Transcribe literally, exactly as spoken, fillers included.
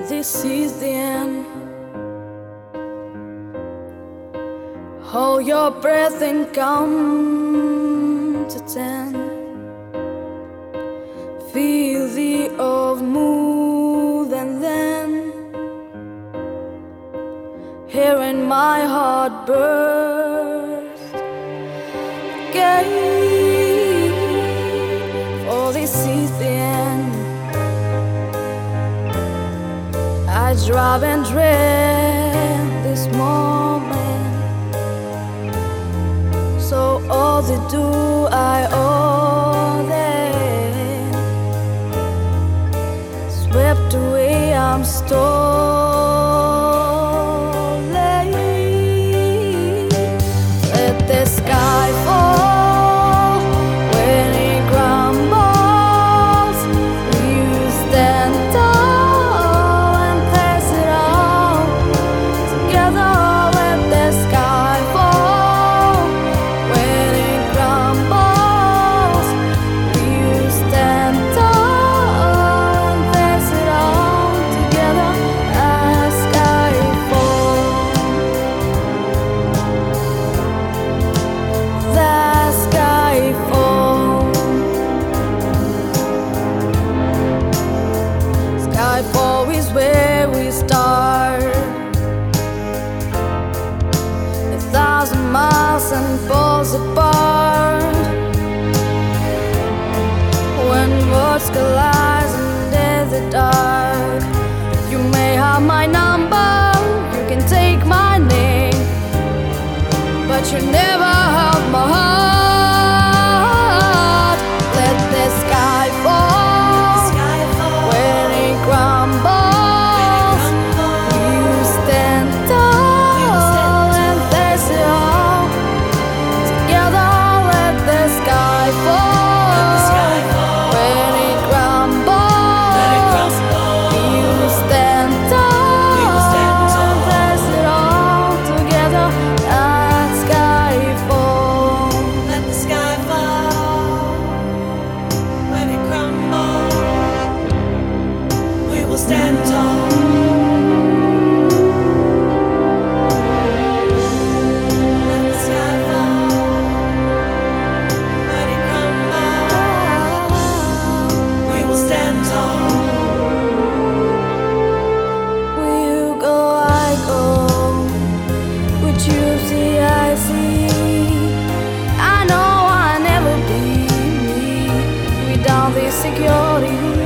This is the end. Hold your breath and count to ten. Feel the earth move, and then hearing my heart burst again. For this is the end. I drive and dread this moment, so all the do I owe them. Swept away, I'm stolen. Let the sky fall when it crumbles. You stand tall and face it all together. Let the sky fall when it crumbles. You stand tall and face it all together. As sky falls, the sky falls. Skyfall is where we start. A thousand miles and falls apart. When worlds collide in the dark, you may have my number, you can take my name, but you never have my heart. Let the sky fall when it crumbles. You stand tall and face it all together. Let the sky fall when it crumbles. You stand tall and face it all together. Let sky fall. Let the sky fall when it crumbles. We will stand tall. Let the sky fall when it crumbles. We will stand tall. Will you go, I go. Would you see, I see. I know I'll never be me without this security.